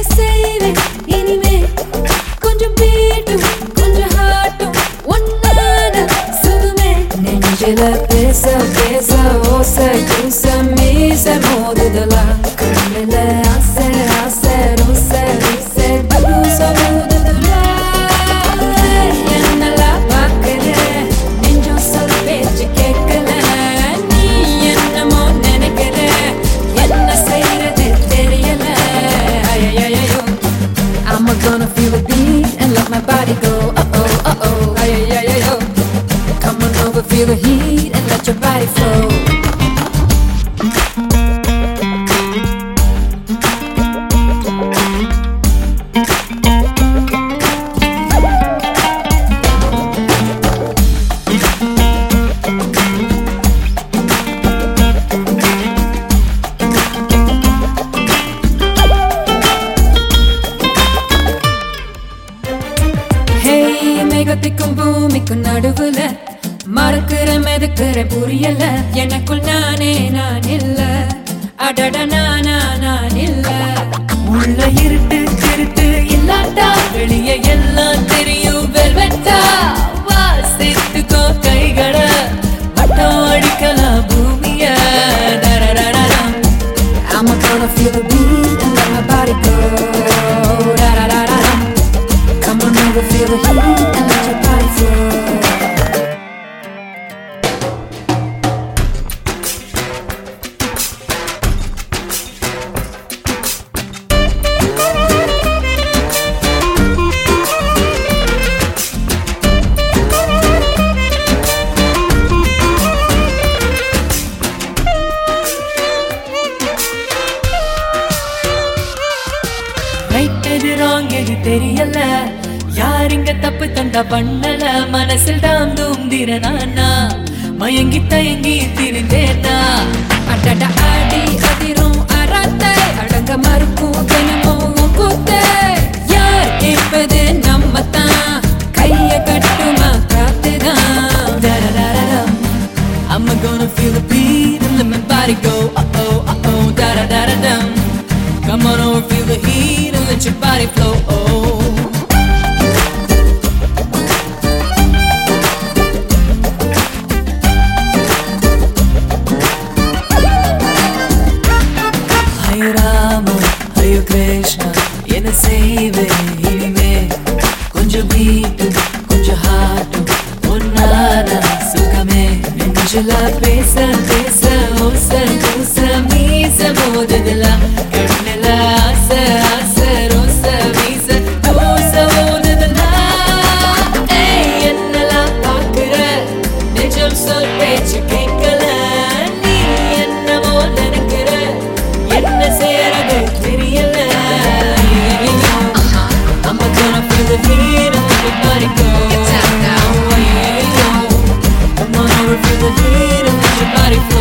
செய்வேன் இனிமே கொஞ்சம் பீட்டும் கொஞ்சம் ஹார்ட்டும் ஒன்னான சுகமே நெஞ்சில பேச பேச ஓசை கூச மீச மோதுதலா கண்ணில ஆசை ஆசை ரோசை ரோசை தூச மோதுதலா என்னெல்லாம் பார்க்கல நெஞ்சம் சொல் பேச்சு கேட்கல நீ என்னமோ நினைக்கிற என்ன செய்யறது தெரியல ஐயோ I'm gonna feel the beat and let my body go ஐயோ come on over feel the heat and let your body flow மேகத்திற்கும் பூமிக்கும் நடுவுல மறக்கிற மெதுக்கிற புரியல எனக்குள் நானே நான் இல்ல அடட நான் இல்ல உள்ள இருட்டு திருட்டு இல்லாட்டா வெளியே எல்லாம் தெரியும் வெல்வெட்டா வா சேர்த்துக்கோ கைகளை வட்டம் அடிக்கலாம் பூமிய I'm gonna feel the beat and let my body go Come on over, feel the heat and let your body flow Right எது wrong எது தெரியல யார் இங்க தப்பு தண்டா பண்ணல மனசில் தான் தூந்திர நானா மயங்கி தயங்கி திரிந்தேனா அடட ஆடி அதிரும் அராத்தை அடங்க மறுக்கும் தினமும் கூத்தே யார் கேட்பது நம்ம தான் கைய கட்டுமா காத்துதான் I'm gonna feel the beat and let my body go da-da-da-da-dum Come on over, feel the heat and let your body flow Hare Rama, Hare Krishna என்ன செய்வேன் இனிமே கொஞ்சம் பீட்டும் கொஞ்சம் ஹார்ட்டும் ஒன்னான சுகமே நெஞ்சில பேச பேச ஓசை கூச மீச மோதுதலா கண்ணில ஆசை ஆசை ரோசை மீச தூச மோதுதலா என்னெல்லாம் பார்க்கிற நிஜம் சொல் பேச்சு கேட்கல நீ என்னமோ நினைக்கிற என்ன செய்யறது தெரியல I'm gonna feel the heat and let your body go Come on over, feel the heat and let your body flow